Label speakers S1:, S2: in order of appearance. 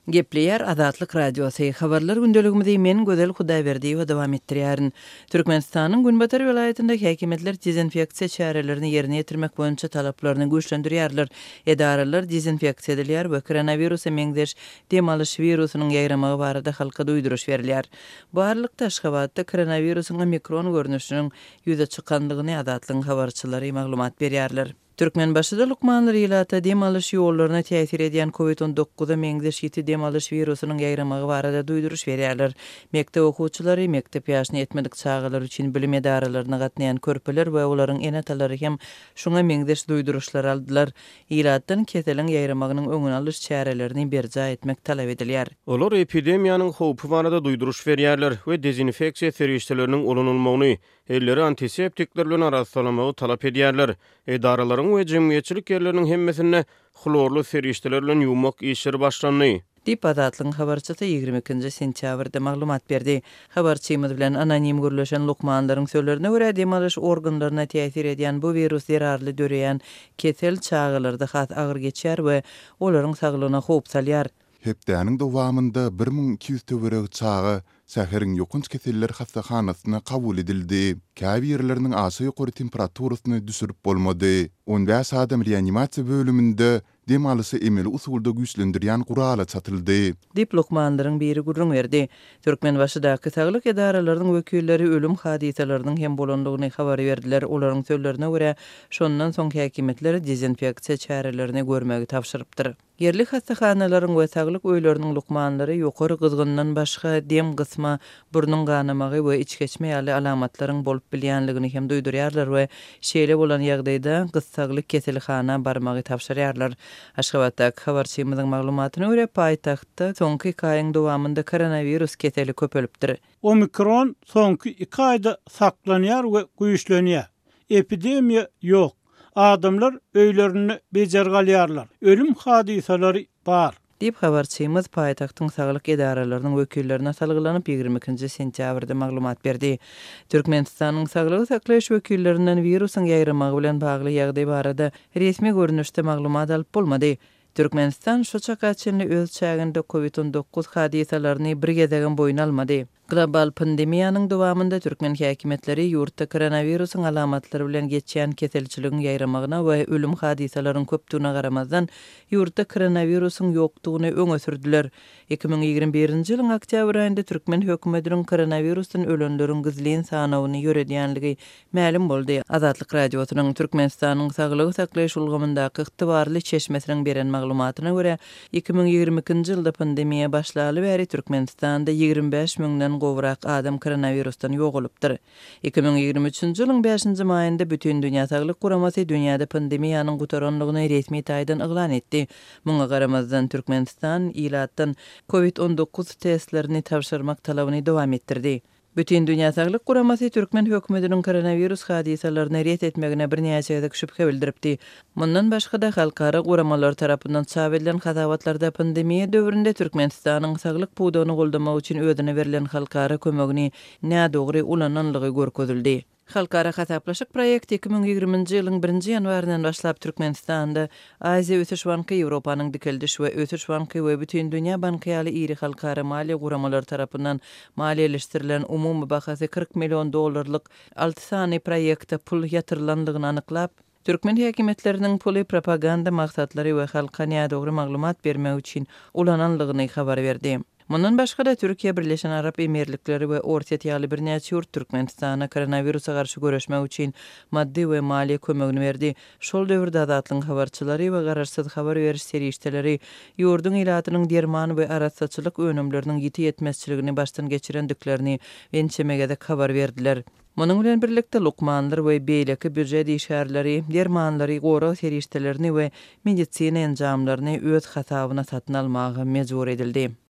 S1: Gepleyer Azatlyk Radiosu habarlar gündeligimizde men gözel Hudaýberdi we dowam etdirýärin. Türkmenistanyň Günbatar welaýatynda häkimetler dezinfeksiýa çärelerini ýerine ýetirmek boýunça talaplaryny güýçlendirýärler. Edaralar dezinfeksiýa edilýär we koronavirus meňdeş demalyş virusynyň ýaýramagy barada halka duýduruş berilýär. Barlykda Aşgabatda koronavirusyň mikron görnüşiniň ýüze çykandygyny Azatlyň habarçylary maglumat berýärler. Türkmenbaşyda Lukmanlar ýylata demalyş ýollaryna täsir edýän COVID-19 meňdeş ýeti demalyş virusynyň ýaýramagy barada duýduruş berýärler. Mektep okuwçylary mektep ýaşyna ýetmedik çağalar üçin bilim edaralaryna gatnaýan körpeler we olaryň enatalary hem şuňa meňdeş duýduruşlar aldylar. Ýylatdan keseliň ýaýramagynyň öňüni alyş çärelerini berja etmek talap edilýär.
S2: Olar epidemiýanyň howpy barada duýduruş berýärler we dezinfeksiýa serişçileriniň ulanylymagyny, elleri antiseptikler bilen arassalamagy talap edýärler. Edaralaryň we jemgyýetçilik ýerleriniň hemmesine klorlu serişçiler bilen ýuwmak işleri başlandy.
S1: Dip Azatlyň habarçysy 22 sentýabrda maglumat berdi. Habarçymyz bilen anonim görleşen Lukmanlaryň sözlerine görä demalyş organlaryna täsir edýän bu virus zararly döreýän kesel çağalarda has agyr geçýär we olaryň saglygyna howp salýar.
S3: Hepdäniň dowamynda 1200 töwereg çağı säheriň ýokynç keseller hastahanasyna kabul edildi. Käbi ýerleriniň aşy ýokary temperaturasyny düşürip bolmady. 15 adam reanimasiýa bölüminde demalysy emeli usulda güýçlendirýän gurala çatyldy.
S1: Dip Lukmanlaryň biri gurrun berdi. Türkmenbaşydaky saglyk edaralarynyň wekilleri ölüm hadisalarynyň hem bolandygyny habar berdiler. Olaryň sözlerine görä, şondan soň häkimetler dezinfeksiýa çärelerini görmegi tapşyrypdyr. Yerli hastahanalaryň we saglyk öýleriniň Lukmanlary ýokary gyzgyndan başga dem gysma, burnuň ganamagy we içgeçme ýaly alamatlaryň bolup bilýänligini hem duýdurýarlar we şeýle bolan ýagdaýda gysaglyk keselhana barmagy tapşyrýarlar. Aşgabatdaky habarçymyzyň maglumatyna görä paýtagtda soňky 2 aýyň dowamynda koronavirus keseli köpelipdir.
S4: Omikron soňky 2 aýda saklanýar we güýçlenýär. Epidemiýa ýok. Adamlar öýlerini bejergalýarlar. Ölüm hadisalary bar.
S1: Dip habarçymyz paýtagtyň saglyk edaralarynyň wekillerine salgylanyp 22 sentýabrda maglumat berdi. Türkmenistanyň saglyk saklaýyş wekillerinden virusyň ýaýramagy bilen bagly ýagdaý barada resmi görnüşde maglumat alyp bolmady. Türkmenistan şu çakaçynly öz çäginde COVID-19 hadisalaryny bir gezegen boyun almady. Global pandemiýanyň dowamynda Türkmen häkimetleri ýurtda koronavirusyň alamatlary bilen geçýän keselçiligiň ýaýramagyna we ölüm hadisalarynyň köpdigine garamazdan ýurtda koronavirusyň ýokdugyny öňe sürdiler. 2021-nji ýylyň oktýabr aýynda Türkmen hökümetiniň koronavirusdan ölenleriň gizlin sanawyny ýöredýänligi ma'lum boldy. Azatlyk radiosynyň Türkmenistanyň saglygy saklaýyş ulgamyndaky ygtybarly çeşmesiniň beren maglumatyna görä 2022-nji ýylda pandemiýa başlaly bäri Türkmenistanda 25 000 gowrak adam koronavirusdan ýogalypdyr. 2023-nji ýylyň 5-nji maýynda bütün dünýä saglyk guramasy dünýäde pandemiýanyň gutaranylygyny resmi taýdan eglan etdi. Muňa garamazdan Türkmenistan ýylatdan COVID-19 testlerini tapşyrmak talabyny dowam etdirdi. Bütün dünýä saglyk guramasy Türkmen hökümetiniň koronavirus hadisalaryny ret etmegine bir näçe şüphe bildiripdi. Mundan başga da halkara guramalar tarapyndan çap edilen hadavatlarda pandemiýa döwründe Türkmenistanyň saglyk puwdagyny goldamak üçin özüne berilen halkara kömegini nädogry ulananlygy görkezildi. Halkara hasaplaşyk proýekt 2020-nji ýylyň 1-nji ýanwaryndan başlap Türkmenistanda Aziýa Ösüş Banky, Ýewropanyň Dikeldiş we Ösüş Banky we bütün dünýä bankaýaly iri halkara maliýe guramalar tarapyndan maliýeleşdirilen umumy bahasy $40 milyon $6 sany proýekde pul ýatyrylandygyny anyklap, Türkmen häkimetleriniň puly propaganda maksatlary we halka nädogry maglumat bermek üçin ulananlygyny habar berdi. Mundan başga da Türkiýe Birleşen Arap Emirlikleri we Orta ýaly bir näçe ýurt Türkmenistana koronavirusa garşy göreşmek üçin maddi we maliýe kömegini berdi. Şol döwürde Azatlyň habarçylary we garaşsyz habar beriş serişçileri ýurdun ýylatynyň derman we arassaçylyk önümleriniň ýiti ýetmezçiligini başdan geçirendiklerini ençemege de habar berdiler. Munyň bilen birlikde Lukmanlar we beýleki büdjet işgärleri, dermanlary, gora serişçilerini we medisina enjamlaryny öz hasabyna satyn almagy mejbur edildi.